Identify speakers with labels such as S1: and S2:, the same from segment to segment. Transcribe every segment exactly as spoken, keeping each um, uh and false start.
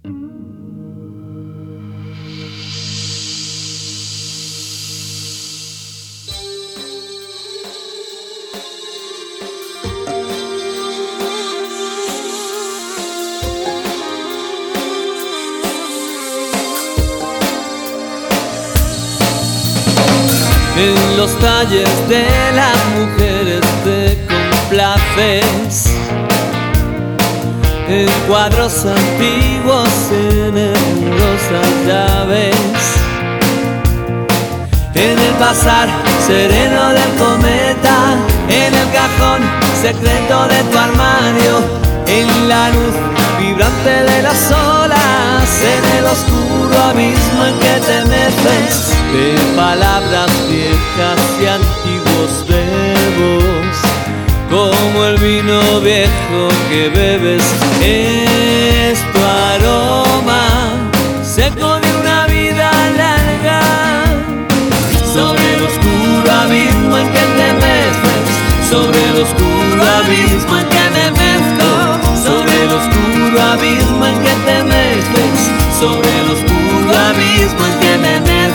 S1: En los talles de las mujeres te complaces, en cuadros antiguos, en hermosas llaves, en el pasar sereno del cometa, en el cajón secreto de tu armario, en la luz vibrante de las olas, en el oscuro abismo en que te metes, de palabras viejas y antiguos verbos, como el vino viejo que bebes. Es tu aroma seco de una vida larga, sobre el oscuro abismo en que te metes, sobre el oscuro abismo en que me mezco, sobre el oscuro abismo en que te metes, sobre el oscuro abismo en que me mezco.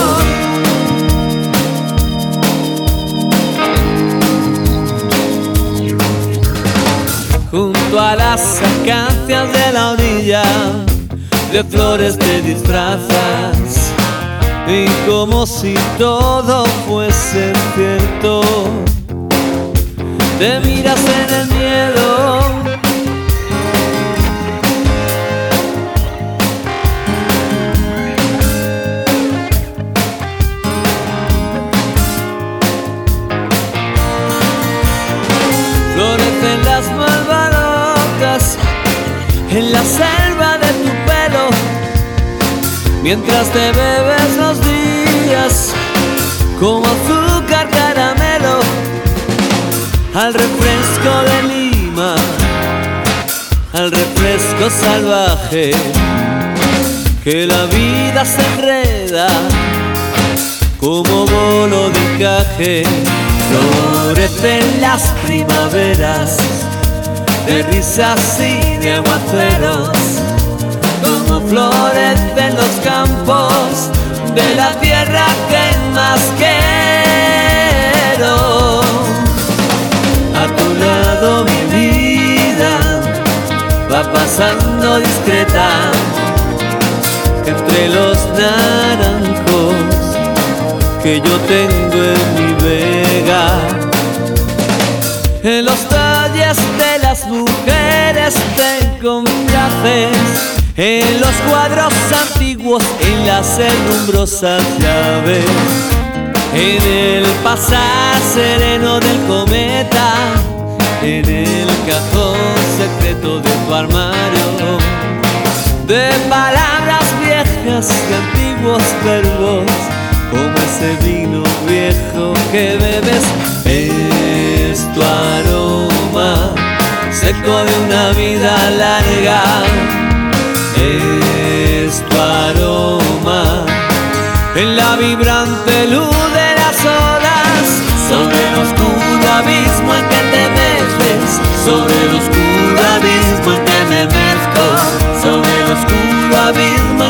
S1: Junto a las acacias de la orilla, de flores te disfrazas, y como si todo fuese cierto, te miras en el miedo. Florecen las malvadocas en la selva de tu pelo, mientras te bebes los días como azúcar caramelo, al refresco de Lima, al refresco salvaje, que la vida se enreda como bolo de encaje. Florecen las primaveras de risas y de aguaceros, como florecen los campos de la tierra que más quiero. A tu lado mi vida va pasando discreta entre los naranjos que yo tengo en mi vega. En los talles de las mujeres te complaces, en los cuadros antiguos, en las herrumbrosas llaves, en el pasar sereno del cometa, en el cajón secreto de tu armario, de palabras viejas y antiguos verbos, como ese vino viejo que bebes. Es tu aroma seco de una vida larga, es tu aroma en la vibrante luz de las olas, sobre el oscuro abismo en que te metes, sobre el oscuro abismo en que me mezco, sobre el oscuro abismo